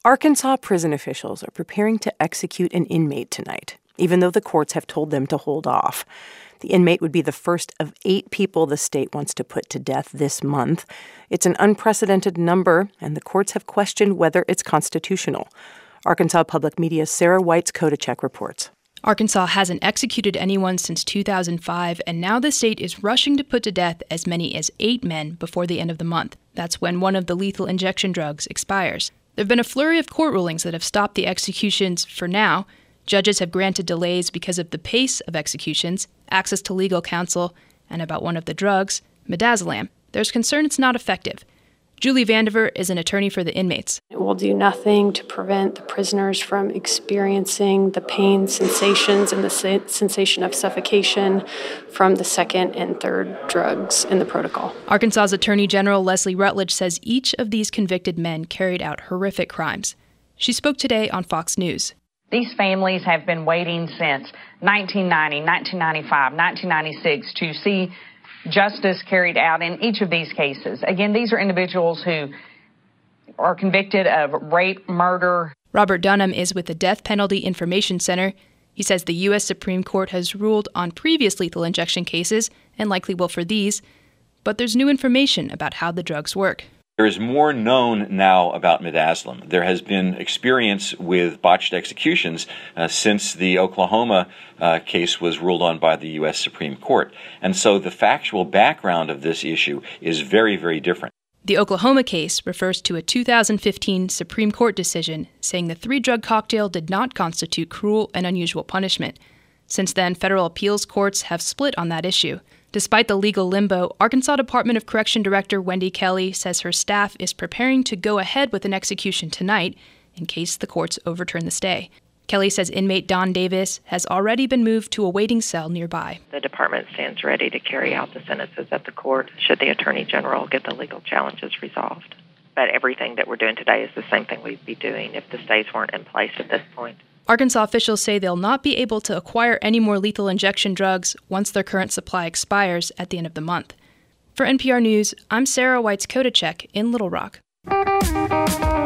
Arkansas prison officials are preparing to execute an inmate tonight, even though the courts have told them to hold off. The inmate would be the first of 8 people the state wants to put to death this month. It's an unprecedented number, and the courts have questioned whether it's constitutional. Arkansas Public Media's Sarah Weitz-Kodachek reports. Arkansas hasn't executed anyone since 2005, and now the state is rushing to put to death as many as 8 men before the end of the month. That's when one of the lethal injection drugs expires. There have been a flurry of court rulings that have stopped the executions for now. Judges have granted delays because of the pace of executions, access to legal counsel, and about one of the drugs, midazolam. There's concern it's not effective. Julie Vandiver is an attorney for the inmates. It will do nothing to prevent the prisoners from experiencing the pain sensations and the sensation of suffocation from the second and third drugs in the protocol. Arkansas's Attorney General Leslie Rutledge says each of these convicted men carried out horrific crimes. She spoke today on Fox News. These families have been waiting since 1990, 1995, 1996 to see justice carried out in each of these cases. Again, these are individuals who are convicted of rape, murder. Robert Dunham is with the Death Penalty Information Center. He says the U.S. Supreme Court has ruled on previous lethal injection cases and likely will for these, but there's new information about how the drugs work. There is more known now about midazolam. There has been experience with botched executions since the Oklahoma case was ruled on by the U.S. Supreme Court. And so the factual background of this issue is very, very different. The Oklahoma case refers to a 2015 Supreme Court decision saying the 3-drug cocktail did not constitute cruel and unusual punishment. Since then, federal appeals courts have split on that issue. Despite the legal limbo, Arkansas Department of Correction Director Wendy Kelly says her staff is preparing to go ahead with an execution tonight in case the courts overturn the stay. Kelly says inmate Don Davis has already been moved to a waiting cell nearby. The department stands ready to carry out the sentences at the court should the Attorney General get the legal challenges resolved. But everything that we're doing today is the same thing we'd be doing if the stays weren't in place at this point. Arkansas officials say they'll not be able to acquire any more lethal injection drugs once their current supply expires at the end of the month. For NPR News, I'm Sarah Weitz-Kodachek in Little Rock.